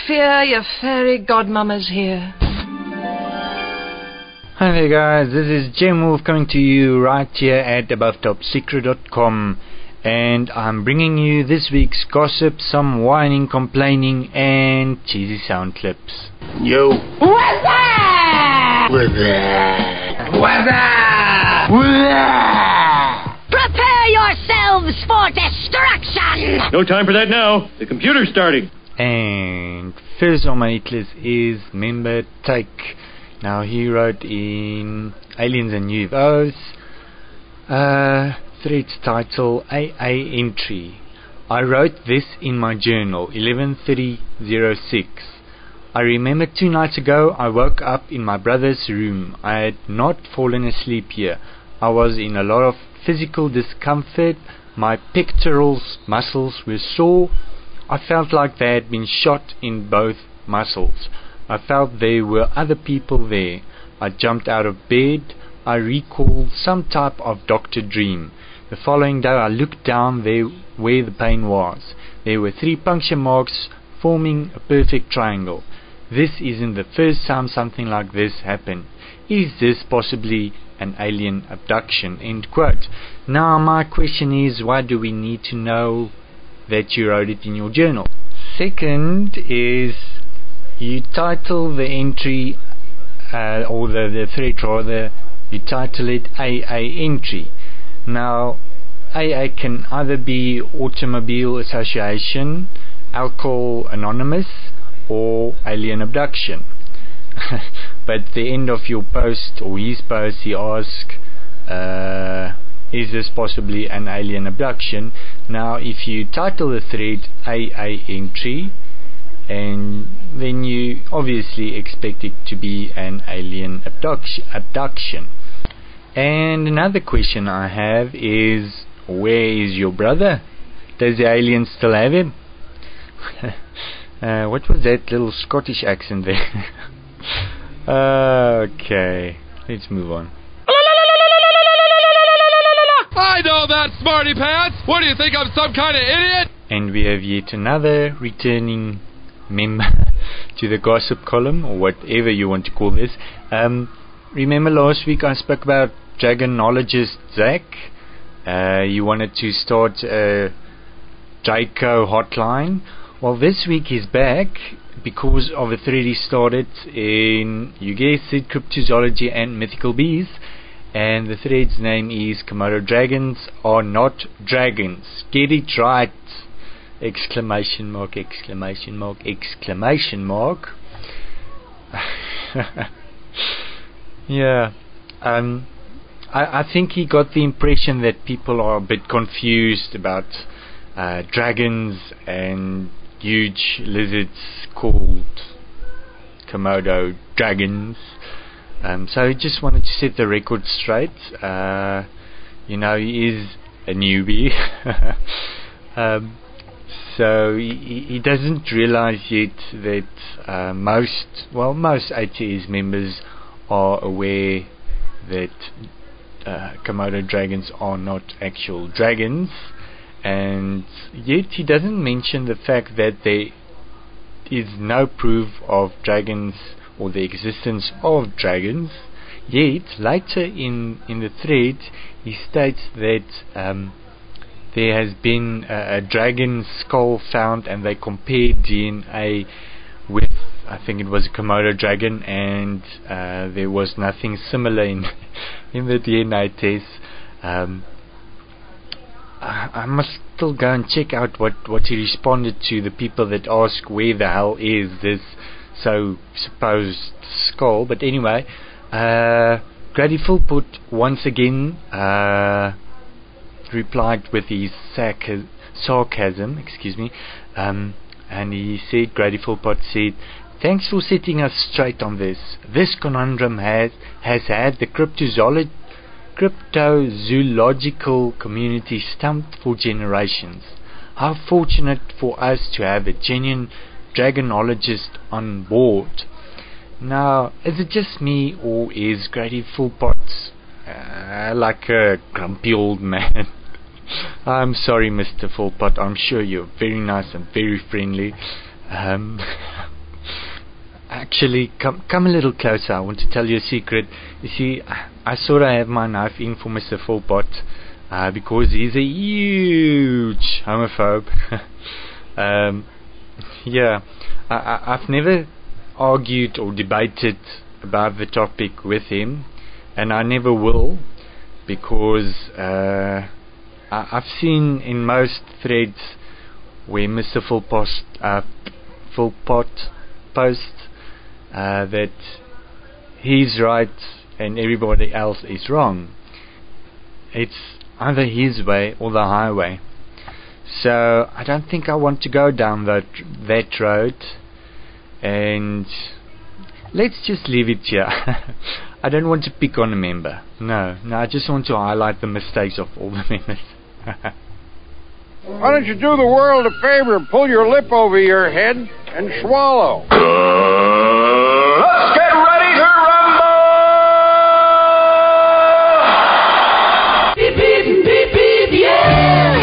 fear, your fairy godmamma's here. Hi there guys, this is Jim Wolf coming to you right here at AboveTopSecret.com, and I'm bringing you this week's gossip, some whining, complaining and cheesy sound clips. Yo. What's that? What's that? What's that? What's that? Prepare yourselves for destruction! No time for that now. The computer's starting. And first on my hit list is member Take. Now he wrote in Aliens and UFOs, thread's title AA entry. I wrote this in my journal, 11/30/06. I remember 2 nights ago I woke up in my brother's room. I had not fallen asleep here. I was in a lot of physical discomfort. My pectoral muscles were sore. I felt like they had been shot in both muscles. I felt there were other people there. I jumped out of bed. I recall some type of doctor dream. The following day I looked down there where the pain was. There were 3 puncture marks forming a perfect triangle. This isn't the first time something like this happened. Is this possibly an alien abduction? End quote. Now my question is, why do we need to know that you wrote it in your journal? Second is, you title the entry, or the thread rather, you title it AA entry. Now, AA can either be Automobile Association, Alcohol Anonymous, or Alien Abduction. But at the end of your post, or his post, he asks, is this possibly an alien abduction? Now, if you title the thread AA entry, and then you obviously expect it to be an alien abduction. And another question I have is, where is your brother? Does the alien still have him? What was that little Scottish accent there? Okay, let's move on. I know that, smarty pants! What do you think, I'm some kind of idiot? And we have yet another returning member to the gossip column, or whatever you want to call this. Remember last week I spoke about dragonologist Zach? You wanted to start a Draco hotline. Well, this week he's back because of a thread he started in, you guessed it, cryptozoology and mythical bees. And the thread's name is Komodo dragons are not dragons. Get it right! Exclamation mark, exclamation mark, exclamation mark. Yeah. I think he got the impression that people are a bit confused about dragons and huge lizards called Komodo dragons. So he just wanted to set the record straight. You know, he is a newbie. So he doesn't realize yet that most ATS members are aware that Komodo dragons are not actual dragons, and yet he doesn't mention the fact that there is no proof of dragons or the existence of dragons. Yet later in the thread he states that there has been a dragon skull found, and they compared DNA with, I think it was a Komodo dragon, and there was nothing similar in the DNA test. I must still go and check out what he responded to the people that ask where the hell is this so supposed skull. But anyway, Grady Philpott once again replied with his sarcasm, and he said, Grady Philpott said, "Thanks for setting us straight on this. This conundrum has had the cryptozoological community stumped for generations. How fortunate for us to have a genuine dragonologist on board." Now, is it just me, or is Grady Philpott like a grumpy old man? I'm sorry, Mr. Philpott. I'm sure you're very nice and very friendly. Actually, come a little closer. I want to tell you a secret. You see, I sort of have my knife in for Mr. Philpott because he's a huge homophobe. Yeah, I've never argued or debated about the topic with him, and I never will, because I've seen in most threads where Mr. Philpott posts that he's right and everybody else is wrong. It's either his way or the highway. So I don't think I want to go down that road, and let's just leave it here. I don't want to pick on a member. No, I just want to highlight the mistakes of all the members. Why don't you do the world a favor and pull your lip over your head and swallow? Let's get ready to rumble! Beep, beep, beep, beep, yeah!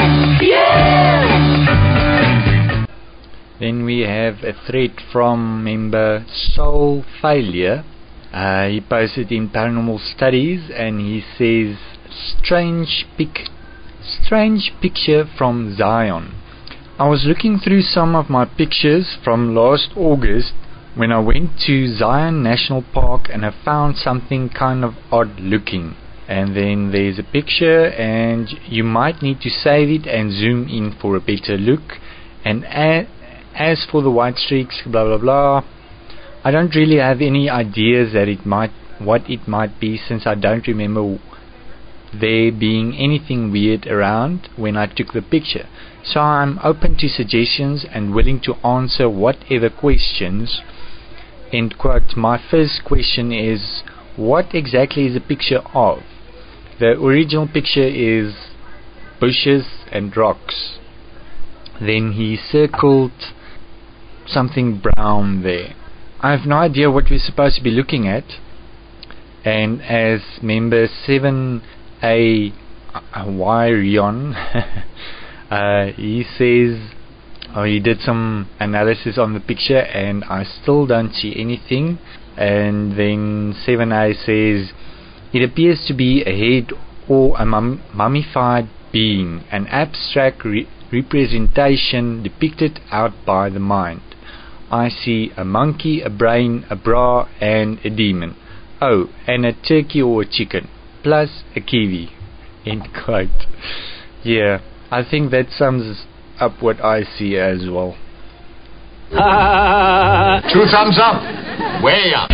Yeah! Then we have a thread from member Soul Failure. He posted in Paranormal Studies, and he says, strange picture from Zion. I was looking through some of my pictures from last August when I went to Zion National Park, and I found something kind of odd looking. And then there's a picture, and you might need to save it and zoom in for a better look. And as for the white streaks, blah blah blah, I don't really have any ideas that what it might be, since I don't remember there being anything weird around when I took the picture. So I'm open to suggestions and willing to answer whatever questions. End quote. My first question is, what exactly is a picture of? The original picture is bushes and rocks. Then he circled something brown there. I have no idea what we're supposed to be looking at. And as member 7A Wyrion, he says, he did some analysis on the picture, and I still don't see anything. And then 7A says, it appears to be a head or a mummified being, an abstract representation depicted out by the mind. I see a monkey, a brain, a bra, and a demon. Oh, and a turkey or a chicken, plus a kiwi. End quote. Yeah, I think that sums up what I see as well. 2 thumbs up. Way up.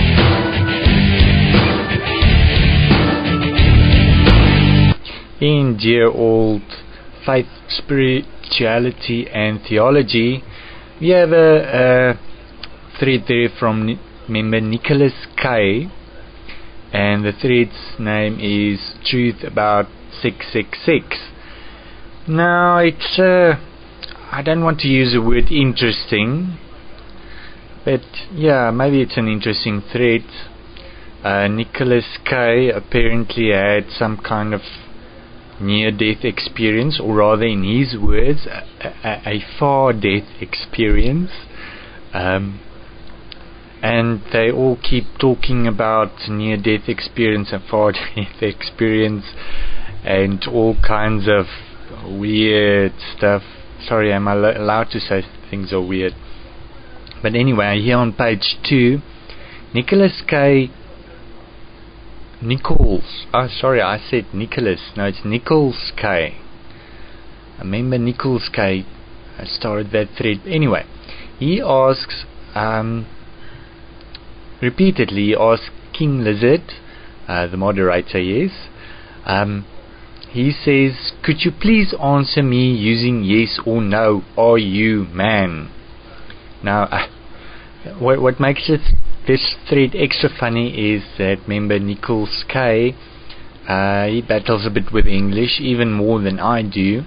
In dear old faith, spirituality and theology, we have a thread there from member Nicholas K, and the thread's name is Truth About 666. Now it's I don't want to use the word interesting, but yeah, maybe it's an interesting thread. Nicholas K apparently had some kind of near-death experience, or rather in his words, a far-death experience. And they all keep talking about near-death experience and far-death experience and all kinds of weird stuff. Sorry, am I allowed to say things are weird? But anyway, here on page 2, Nicholas K. Nichols. Oh, sorry, I said Nicholas. No, it's Nichols K. I remember Nichols K. I started that thread. Anyway, he asks, repeatedly asks King Lizard, the moderator, yes. He says, could you please answer me using yes or no? Are you man? Now, what makes this thread extra funny is that member Nichols K, he battles a bit with English, even more than I do.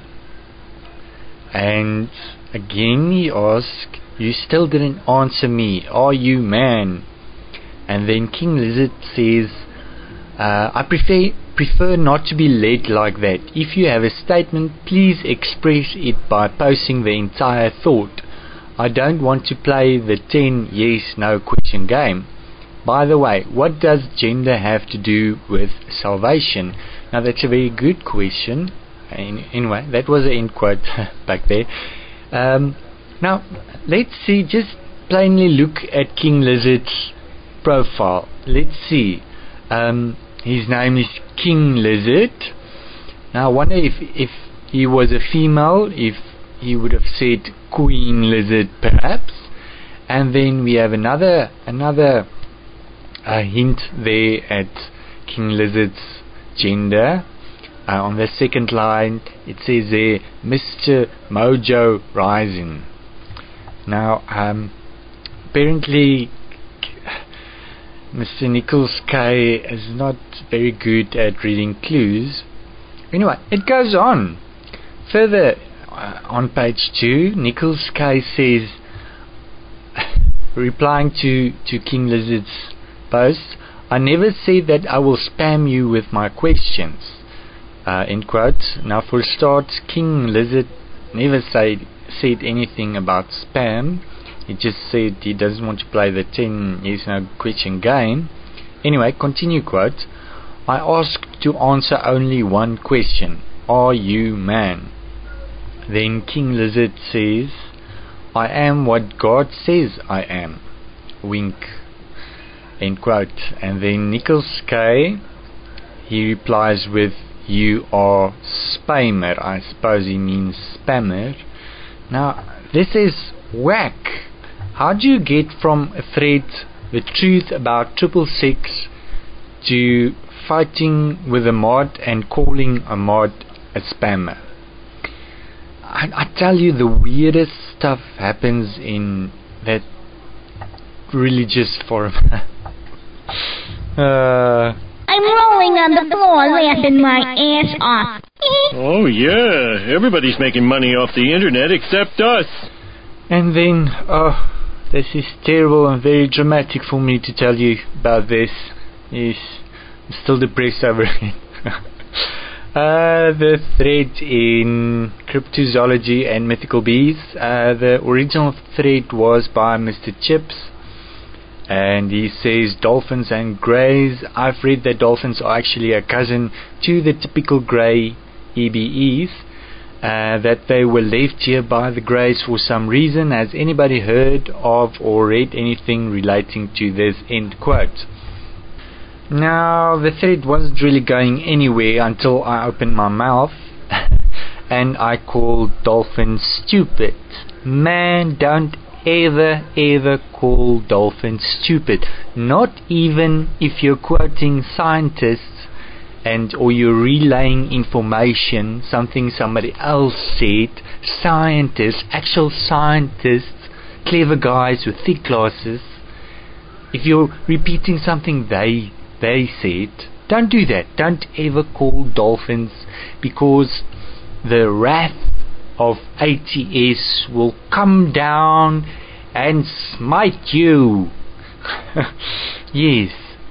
And again he asks, you still didn't answer me, are you man? And then King Lizard says, I prefer not to be led like that. If you have a statement, please express it by posting the entire thought. I don't want to play the 10 yes-no question game. By the way, what does gender have to do with salvation? Now that's a very good question. Anyway, that was an end quote back there. Now, let's see, just plainly look at King Lizard's profile. Let's see. His name is King Lizard. Now I wonder if he was a female, if he would have said Queen Lizard perhaps. And then we have another hint there at King Lizard's gender. On the second line it says there Mr. Mojo Rising. Now apparently Mr. Nichols K is not very good at reading clues. Anyway, it goes on. Further on page 2, Nichols K says, replying to King Lizard's post, I never said that I will spam you with my questions. End quote. Now for a start, King Lizard never said anything about spam. He just said he doesn't want to play the 10 yes-no question game. Anyway, continue quote. I asked to answer only one question. Are you man? Then King Lizard says, I am what God says I am. Wink. End quote. And then Nichols K, he replies with, you are spammer. I suppose he means spammer. Now, this is whack. How do you get from a thread the truth about 666 to fighting with a mod and calling a mod a spammer? I tell you, the weirdest stuff happens in that religious forum. I'm rolling on the floor laughing my ass off. Oh, yeah. Everybody's making money off the internet except us. And then, this is terrible and very dramatic for me to tell you about this. Yes, I'm still depressed over it. The thread in Cryptozoology and Mythical Bees. The original thread was by Mr. Chips. And he says dolphins and greys. I've read that dolphins are actually a cousin to the typical grey EBEs. That they were left here by the greys for some reason. Has anybody heard of or read anything relating to this? End quote. Now the thread wasn't really going anywhere until I opened my mouth and I called dolphins stupid. Man, don't ever call dolphins stupid. Not even if you're quoting scientists or you're relaying information, something somebody else said. Scientists, actual scientists, clever guys with thick glasses. If you're repeating something they said, don't do that. Don't ever call dolphins, because the wrath of ATS will come down and smite you. Yes,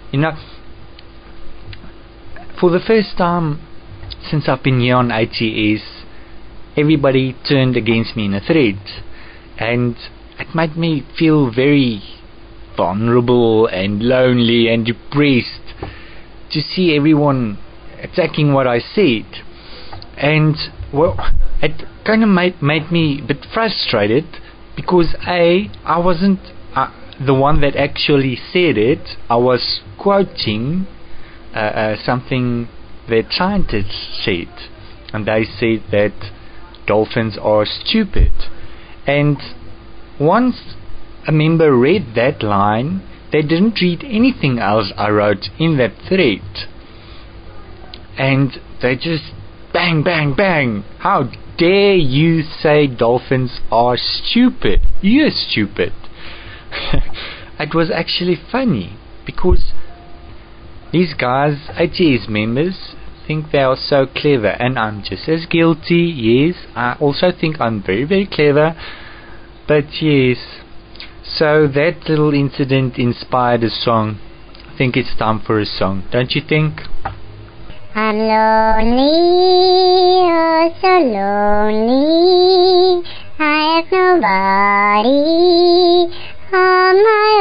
for the first time since I've been here on ATS, everybody turned against me in a thread, and it made me feel very vulnerable and lonely and depressed to see everyone attacking what I said. And well, it kind of made me a bit frustrated, because I wasn't the one that actually said it. I was quoting something that scientists said, and they said that dolphins are stupid. And once a member read that line, they didn't read anything else I wrote in that thread, and they just bang, bang, bang. How dare you say dolphins are stupid? You're stupid. It was actually funny, because these guys, ATS members, think they are so clever, and I'm just as guilty. Yes, I also think I'm very, very clever. But yes, so that little incident inspired a song. I think it's time for a song, don't you think? I'm lonely, oh so lonely. I nobody on my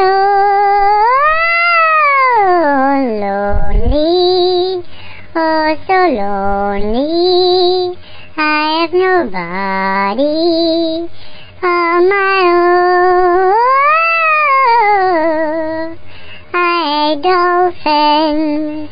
own. Lonely, oh so lonely. I have nobody on my own. I dolphins.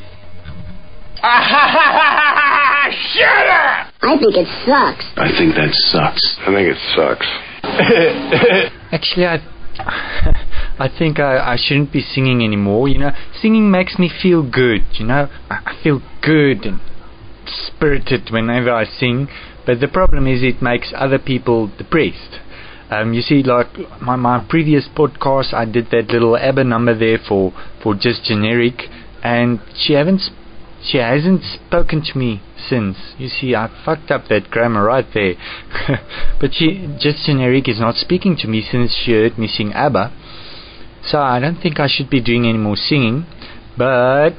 Shut up! I think it sucks. I think that sucks. I think it sucks. Actually, I think I shouldn't be singing anymore. You know, singing makes me feel good. You know, I feel good and spirited whenever I sing. But the problem is it makes other people depressed. You see, like my previous podcast, I did that little ABBA number there for Just Generic, and she hasn't spoken to me since. You see, I fucked up that grammar right there. But Just Generic is not speaking to me since she heard me sing ABBA. So I don't think I should be doing any more singing. But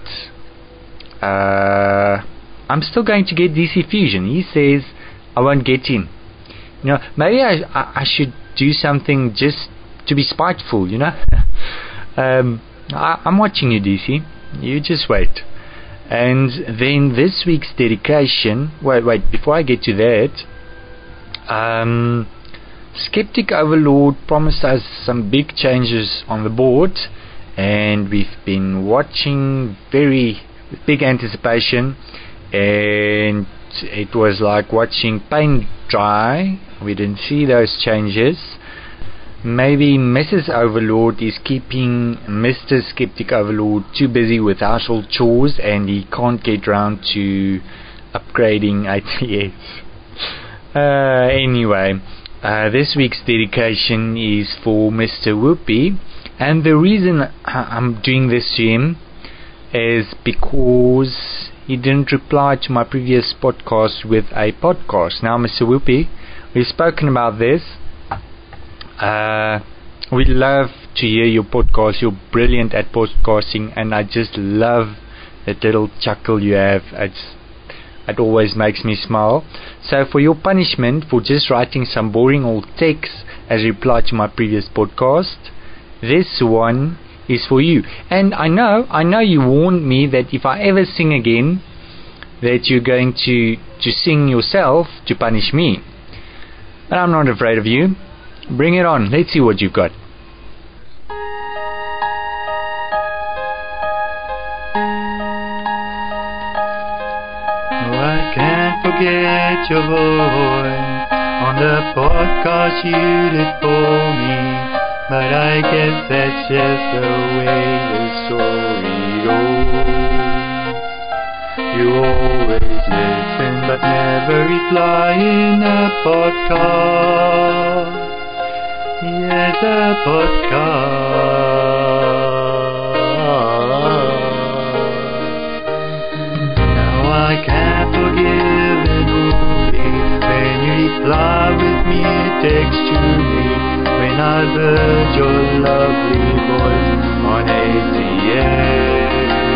I'm still going to get DC Fusion. He says I won't get him. You know, maybe I should do something just to be spiteful, you know. I'm watching you, DC. You just wait. And then this week's dedication. Wait. Before I get to that, Skeptic Overlord promised us some big changes on the board, and we've been watching very with big anticipation. And it was like watching paint dry. We didn't see those changes. Maybe Mrs. Overlord is keeping Mr. Skeptic Overlord too busy with household chores and he can't get round to upgrading ATS. Anyway, this week's dedication is for Mr. Whoopi, and the reason I'm doing this to him is because he didn't reply to my previous podcast with a podcast. Now, Mr. Whoopi, we've spoken about this. We love to hear your podcast. You're brilliant at podcasting, and I just love that little chuckle you have. It always makes me smile. So for your punishment for just writing some boring old text as reply to my previous podcast, this one is for you. And I know you warned me that if I ever sing again, that you're going to sing yourself to punish me. But I'm not afraid of you. Bring it on. Let's see what you've got. No, I can't forget your voice on the podcast you did for me. But I guess that's just the way the story goes. You always listen but never reply in a podcast. Yes, a podcast. Now I can't forgive it, Whoopi, when you reply with me, text to me, when I've heard your lovely voice on ATS.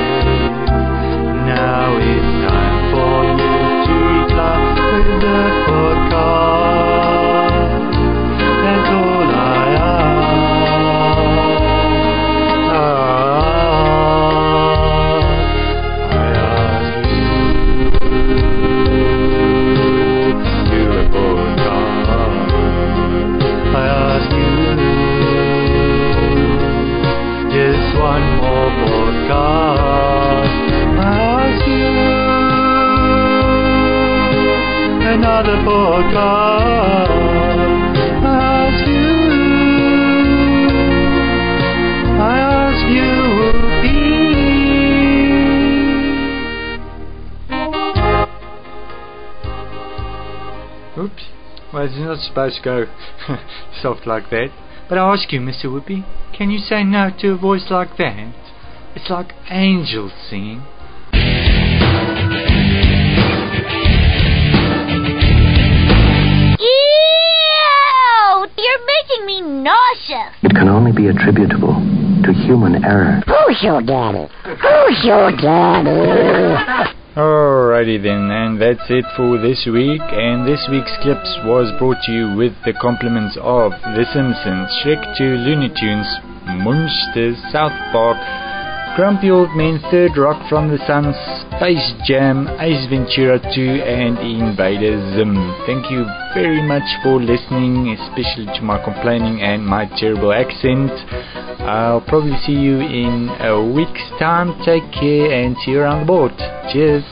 Now it's time for you to reply with the podcast. That's all I ask. I ask you to a podcast. I ask you just one more podcast. I ask you another podcast. I ask you, Oops. Well, it's not supposed to go soft like that. But I ask you, Mr. Whoopi, can you say no to a voice like that? It's like angels singing. Ew! You're making me nauseous. It can only be attributable to human error. Who's your daddy? Who's your daddy? Alrighty then, and that's it for this week. And this week's clips was brought to you with the compliments of The Simpsons, Shrek 2, Looney Tunes, Munsters, South Park, Grumpy Old Men, Third Rock from the Sun, Space Jam, Ace Ventura 2, and Invader Zim. Thank you very much for listening, especially to my complaining and my terrible accent. I'll probably see you in a week's time. Take care and see you around the board. Cheers.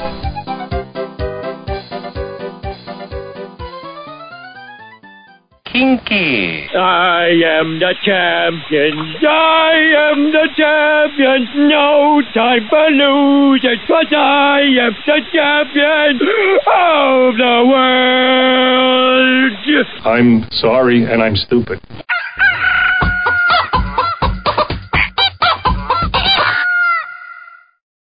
Kinky. I am the champion. I am the champion. No time for losing, 'cause I am the champion of the world. I'm sorry, and I'm stupid.